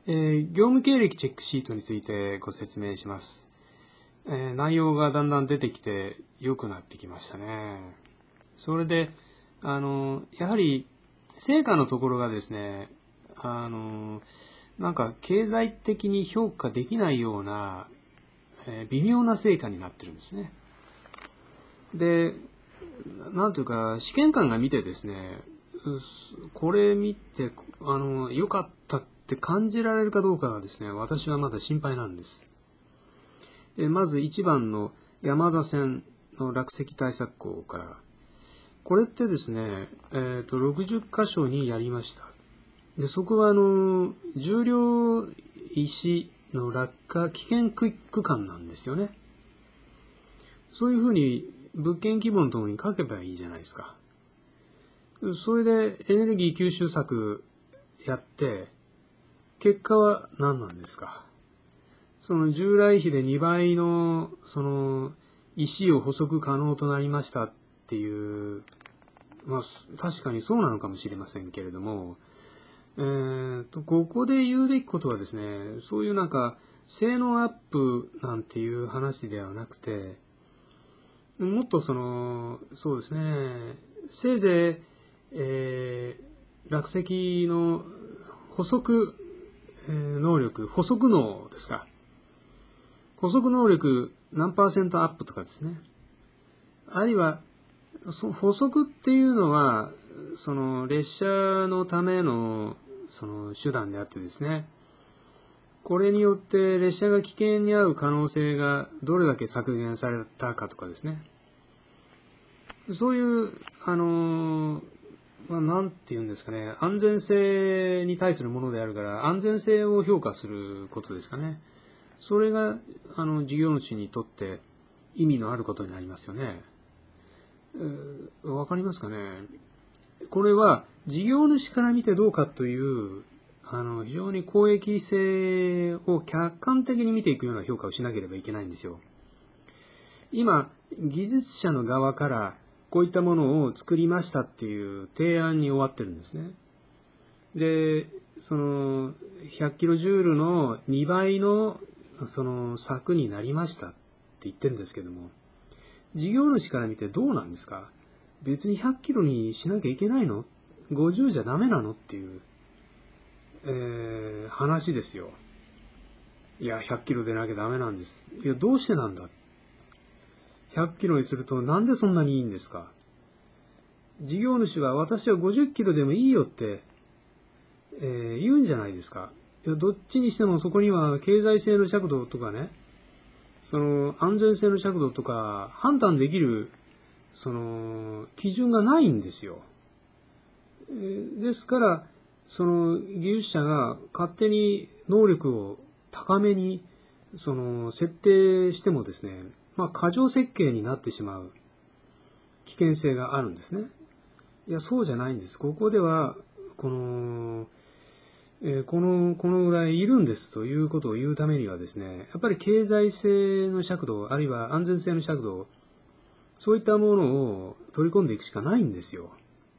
業務経歴チェックシートについてご説明します。内容がだんだん出てきて良くなってきましたね。それで、やはり成果のところがですね、なんか経済的に評価できないような、微妙な成果になってるんですね。で、なんというか、試験官が見てですね、これ見て、良かったって感じられるかどうかがですね、私はまだ心配なんです。まず1番の山田線の落石対策工から、これってですね、60箇所にやりました。で、そこは重量石の落下危険区間なんですよね。そういうふうに物件規模のところに書けばいいじゃないですか。それでエネルギー吸収策やって、結果は何なんですか。その従来比で2倍のその石を捕捉可能となりましたっていう、まあ確かにそうなのかもしれませんけれども、ここで言うべきことはですね、そういうなんか性能アップなんていう話ではなくて、もっとそうですね、せいぜい、落石の捕捉、能力、捕捉能ですか。捕捉能力何%アップとかですね。あるいは、捕捉っていうのは、その列車のためのその手段であってですね、これによって列車が危険に遭う可能性がどれだけ削減されたかとかですね。そういう、なんて言うんですかね、安全性に対するものであるから、安全性を評価することですかね。それが、事業主にとって意味のあることになりますよね。わかりますかね。これは、事業主から見てどうかという、非常に公益性を客観的に見ていくような評価をしなければいけないんですよ。今、技術者の側からこういったものを作りましたっていう提案に終わってるんですね。で、その100キロジュールの2倍のその柵になりましたって言ってるんですけども、事業主から見てどうなんですか？別に100キロにしなきゃいけないの？ 50 じゃダメなのっていう、話ですよ。いや、100キロでなきゃダメなんです。いや、どうしてなんだ？ 100 キロにするとなんでそんなにいいんですか？事業主は私は50キロでもいいよって、言うんじゃないですか。いや、どっちにしてもそこには経済性の尺度とかね、その安全性の尺度とか判断できるその基準がないんですよ。ですからその技術者が勝手に能力を高めにその設定してもですね、過剰設計になってしまう危険性があるんですね。いや、そうじゃないんです。ここではこのこのぐらいいるんですということを言うためにはですね、やっぱり経済性の尺度、あるいは安全性の尺度、そういったものを取り込んでいくしかないんですよ。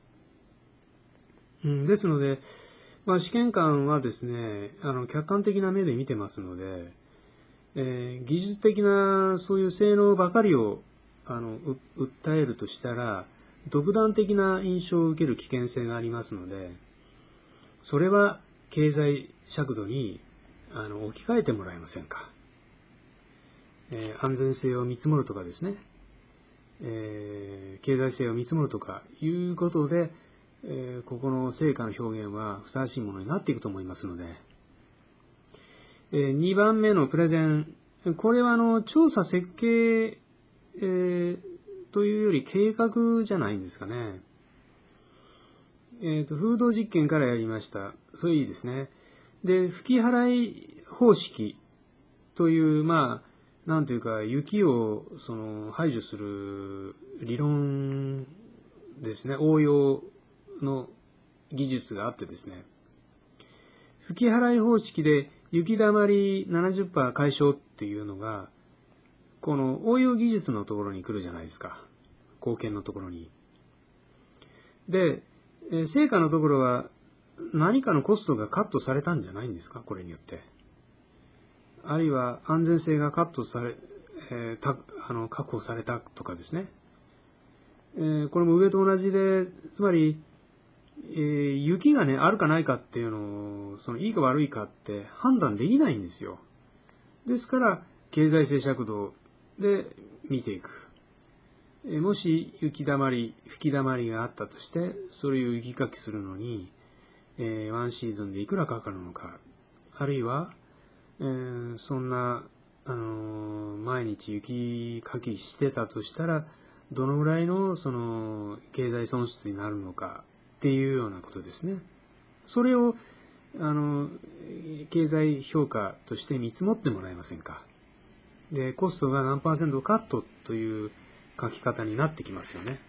ですので、試験官はですね、客観的な目で見てますので、技術的なそういう性能ばかりを訴えるとしたら、独断的な印象を受ける危険性がありますので、それは経済尺度に置き換えてもらえませんか。安全性を見積もるとかですね、経済性を見積もるとかいうことで、ここの成果の表現はふさわしいものになっていくと思いますので、2番目のプレゼン、これは調査設計、というより計画じゃないんですかね。風土実験からやりました。それいいですね。で、吹き払い方式という、なんというか、雪を排除する理論ですね。応用の技術があってですね。吹き払い方式で雪だまり 70% 解消っていうのが、この応用技術のところに来るじゃないですか。貢献のところに。で、成果のところは、 何かのコストがカットされたんじゃないんですか、これによって。あるいは安全性がカットされ、確保されたとかですね。これも上と同じで、つまり、雪がね、あるかないかっていうのを、いいか悪いかって判断できないんですよ。ですから、経済政策度で見ていく。もし吹きだまりがあったとして、それを雪かきするのに、ワンシーズンでいくらかかるのか、あるいは、そんな、毎日雪かきしてたとしたら、どのぐらいの経済損失になるのかっていうようなことですね。それを経済評価として見積もってもらえませんか。で、コストが何%カットという書き方になってきますよね。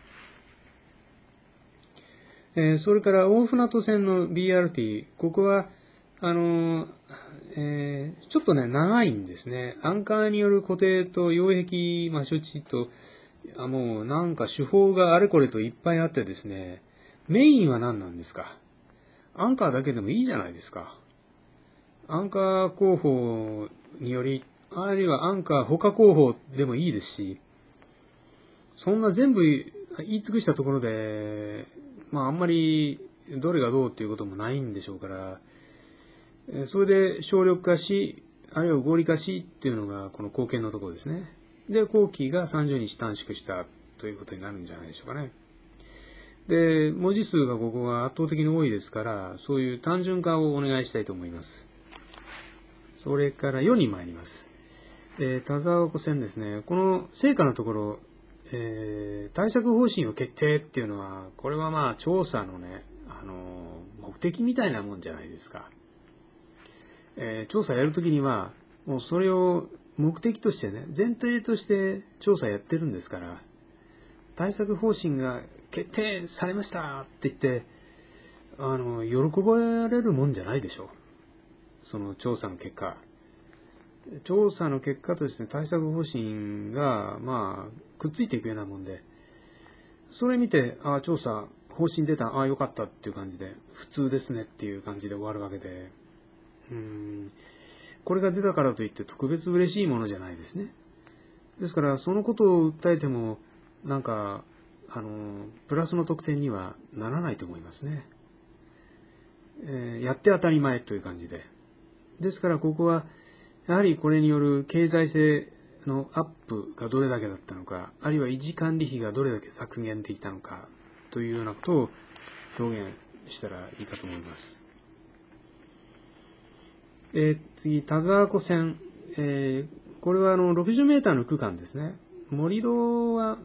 それから大船渡線の BRT、ここはちょっとね長いんですね。アンカーによる固定と擁壁処置ともうなんか手法があれこれといっぱいあってですね、メインは何なんですか。アンカーだけでもいいじゃないですか。アンカー工法により、あるいはアンカー他工法でもいいですし、そんな全部言い尽くしたところで、あんまりどれがどうっていうこともないんでしょうから、それで省力化し、あるいは合理化しっていうのがこの貢献のところですね。で、工期が30日短縮したということになるんじゃないでしょうかね。で、文字数がここが圧倒的に多いですから、そういう単純化をお願いしたいと思います。それから4に参ります。田沢湖線ですね。この成果のところ、対策方針を決定っていうのは、これは調査のね、目的みたいなもんじゃないですか。調査やるときには、もうそれを目的としてね、前提として調査やってるんですから、対策方針が決定されましたって言って、喜ばれるもんじゃないでしょう。その調査の結果。調査の結果として対策方針が、くっついていくようなもんで、それ見て、調査、方針出た、よかったっていう感じで、普通ですねっていう感じで終わるわけで、これが出たからといって特別嬉しいものじゃないですね。ですから、そのことを訴えても、プラスの得点にはならないと思いますね。やって当たり前という感じで。ですから、ここは、やはりこれによる経済性のアップがどれだけだったのか、あるいは維持管理費がどれだけ削減できたのか、というようなことを表現したらいいかと思います。次、田沢湖線。これは60メーターの区間ですね。盛り土は、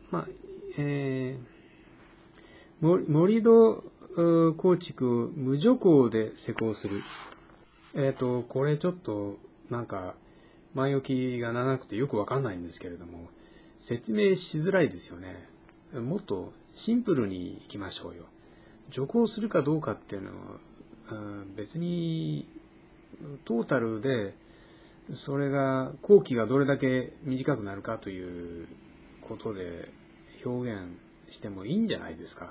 盛り土構築を無徐行で施工する。これちょっと前置きが長くてよくわかんないんですけれども、説明しづらいですよね。もっとシンプルにいきましょうよ。徐行するかどうかっていうのは、別にトータルでそれが工期がどれだけ短くなるかということで表現してもいいんじゃないですか。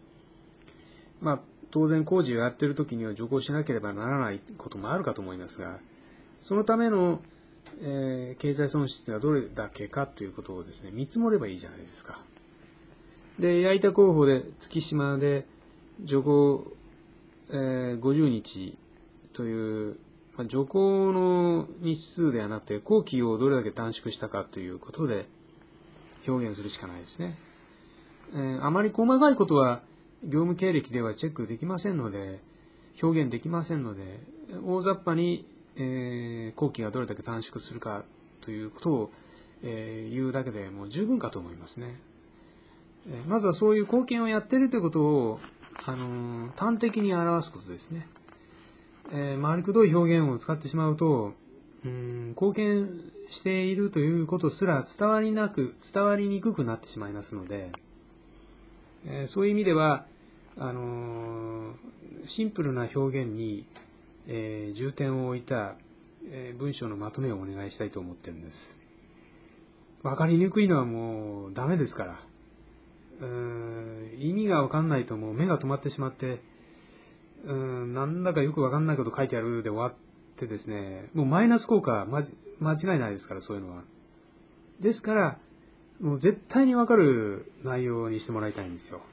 当然工事をやっているときには徐行しなければならないこともあるかと思いますが、そのための、経済損失がどれだけかということをですね、見積もればいいじゃないですか。で、矢板候補で月島で徐行、50日という徐行の日数ではなくて工期をどれだけ短縮したかということで表現するしかないですね。あまり細かいことは業務経歴ではチェックできませんので、表現できませんので、大雑把に、工期がどれだけ短縮するかということを、言うだけでもう十分かと思いますね。まずはそういう貢献をやっているということを、端的に表すことですね。回りくどい表現を使ってしまうと、貢献しているということすら伝わりにくくなってしまいますので、そういう意味では、シンプルな表現に、重点を置いた、文章のまとめをお願いしたいと思ってるんです。わかりにくいのはもうダメですから。意味がわかんないともう目が止まってしまって、 なんだかよくわかんないこと書いてあるで終わってですね、もうマイナス効果間違いないですから、そういうのは。ですから、もう絶対にわかる内容にしてもらいたいんですよ。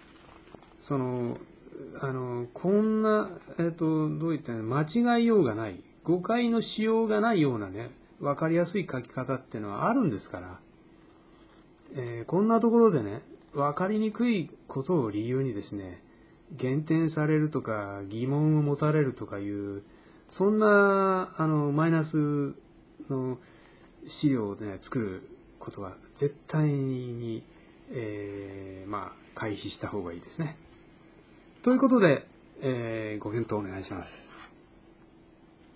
こんな、どういった間違いようがない、誤解のしようがないようなね、わかりやすい書き方っていうのはあるんですから、こんなところでね、わかりにくいことを理由にですね、減点されるとか疑問を持たれるとかいう、そんなマイナスの資料をね、作ることは絶対に、回避した方がいいですね。ということで、ご検討お願いします。